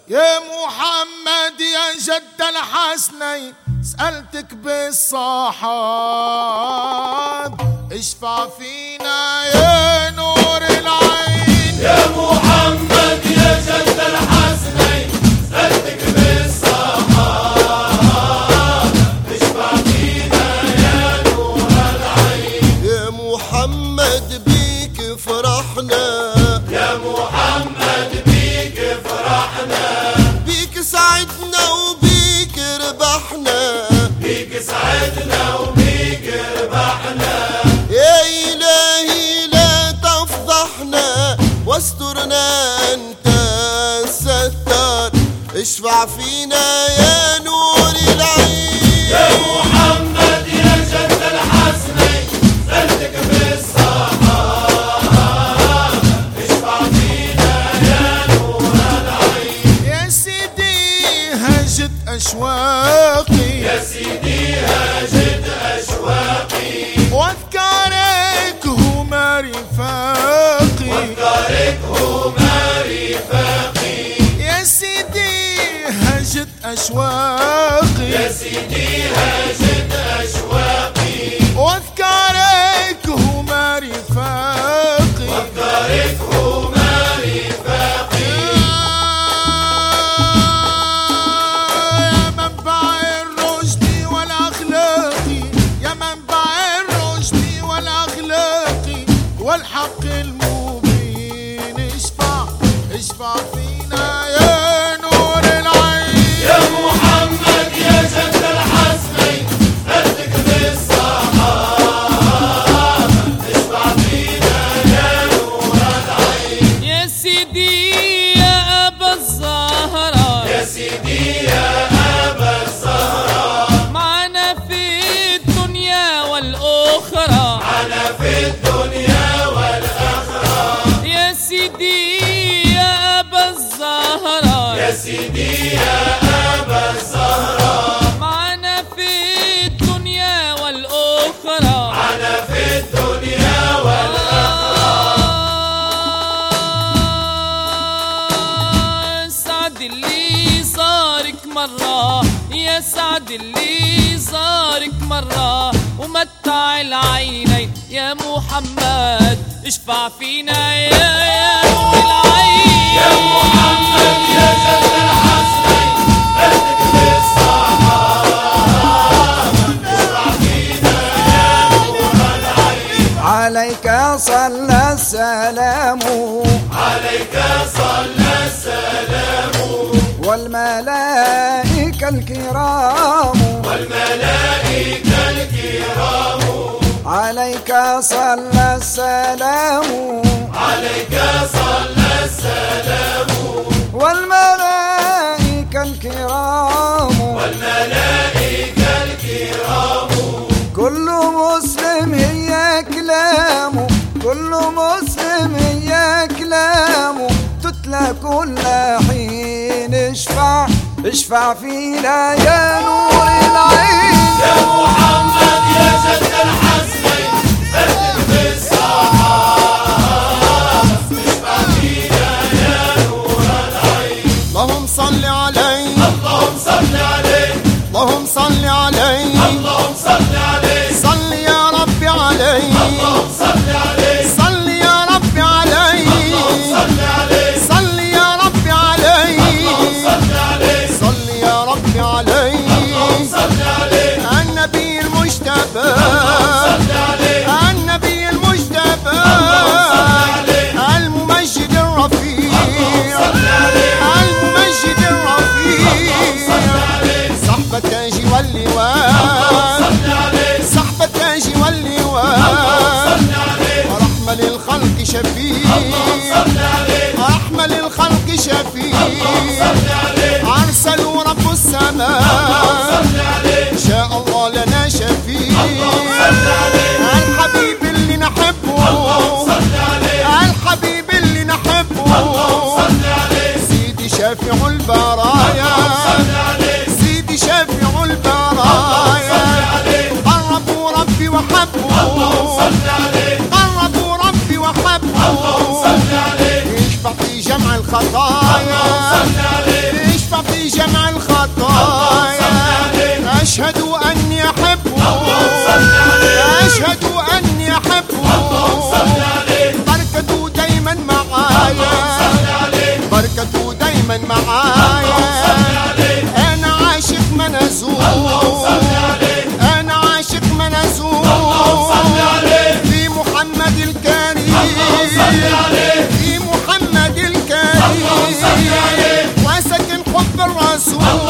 يا محمد يا جد الحسنين سألتك بالصحاب اشفع فينا يا نور العين. يا محمد يا جد الحسنين سألتك بالصحاب اشفع فينا يا نور العين. يا محمد بيك فرحنا، يا محمد بيك فرحنا، بيك سعدنا وبيك ربحنا، بيك سعدنا وبيك ربحنا. يا إلهي لا تفضحنا واسترنا أنت الستار اشفع فينا يا نور العين. يا محمد يا جد الحسنين سألتك بالصحاب اشفع فينا يا نور العين. يا سيدي هجت أشواقي، يا سيدي هاجت أشواقي، وأذكارك هما رفاقي، وأذكارك هما رفاقي. يا سيدي هجت أشواقي، يا سيدي هاجت أشواقي، وأذكارك هما رفاقي، وأذكارك هما رفاقي. يا منبع الرشد والأخلاق، يا منبع الرشد والأخلاق والحق المبين اشفع فينا يا نور العين. يا محمد يا جد الحسنين سألتك بالصحاب اشفع فينا يا نور العين. يا سيدي يا أبا الزهرة، يا سيدي يا أبا الزهراء، معنا في الدنيا والأخرى، معنا في الدنيا والآخرة. يا سيدي يا أبا الزهرة، يا سيدي يا أبا الزهراء، معنا في الدنيا والأخرى، معنا في الدنيا والآخرة. سعد اللي زارك مرة، يا سعد اللي زارك مرة ومتع العينين. يا محمد اشفع فينا يا نور العين. يا محمد يا جد الحسنين سألتك بالصحاب اشفع فينا يا نور العين. عليك صلى السلام عليك صلى السلام والملائكة الكرام، والملائكة الكرام. عليك صلى السلام عليك صلى السلام والملائكة الكرام. والملائكة الكرام. كل مسلم هي كلامه، كل مسلم هي كلامه تتلى كل حين اشفع فينا يا نور العين. يا محمد يا جد الحسنين سألتك بالصحاب اشفع فينا يا نور العين. اللهم صل عليه، اللهم صل عليه، اللهم صل عليه، اللهم صل عليه، صل يا ربي عليه، اللهم صل عليه، صل يا ربي عليه، اللهم صل عليه، صل يا ربي عليه، اللهم صل عليه، صل يا ربي عليه. اللهم صل عليه، النبي المجتبى، صل عليه، النبي المجتبى، الممجد الرفيع، صل عليه، الممجد الرفيع، صاحب التاج واللواء، صل عليه، صاحب التاج واللواء، صل عليه، ورحمة للخلق شفيع، صل عليه، رحمة للخلق شفيع، صل عليه، أرسلوا رب السماء، صل عليه، شاء الله لنا شفيع، صل عليه، الحبيب اللي نحبه، صل عليه، الحبيب اللي نحبه، صل عليه، سيدي شافع البرايا، صل عليه، سيدي شافع البرايا، قربوا ربي وحبه، صل عليه، قربوا ربي وحبه، صل عليه، يشفع في جمع الخطايا، صل عليه، دايما معايا. انا عاشق منازور، انا عاشق منازور في محمد الكريم، في محمد الكريم، وسكن حب الرسول